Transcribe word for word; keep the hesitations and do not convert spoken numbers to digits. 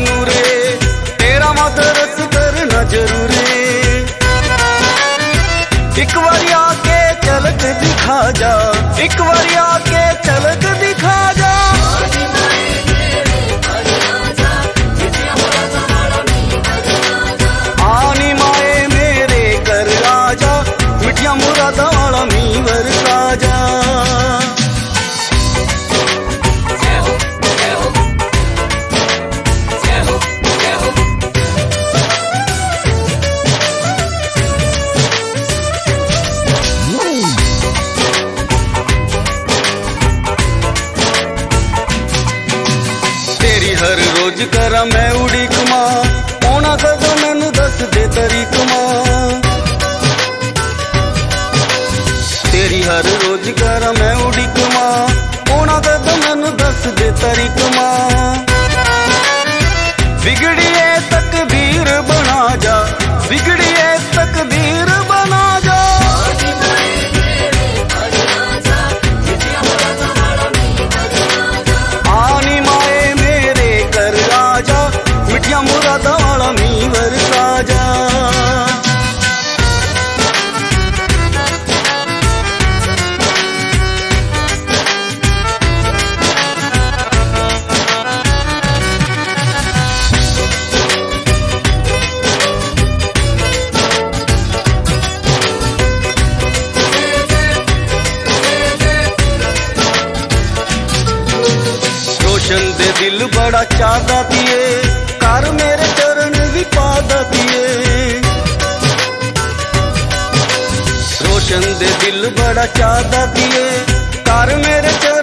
मैनू रे, तेरा मदरस करना जरूरी। एक बारी आके झलक दिखा जा, एक बारी आके झलक दिखा जा। आनी माए मेरे घर आजा, मिठिया मुरादा वाला मीवर राजा। तेरी हर रोज करा मैं उड़ीक मां, आना कदों मैनू दस दे तरीक मां। तेरी हर रोज करा मैं उड़ीक मां, आना कदों मैनू दस दे तरीक मां। बिगड़िए तकदीर बना जा, बिगड़िए तकदीर बना जा। आनी माए मेरे घर आजा, मिठिया मुरादा वाला मीवर राजा। रोशन दे दिल बड़ा चाहता दिए, कर मेरे चरण भी पादा दिए। रोशन दे दिल बड़ा चाहता दिए, कर मेरे चरण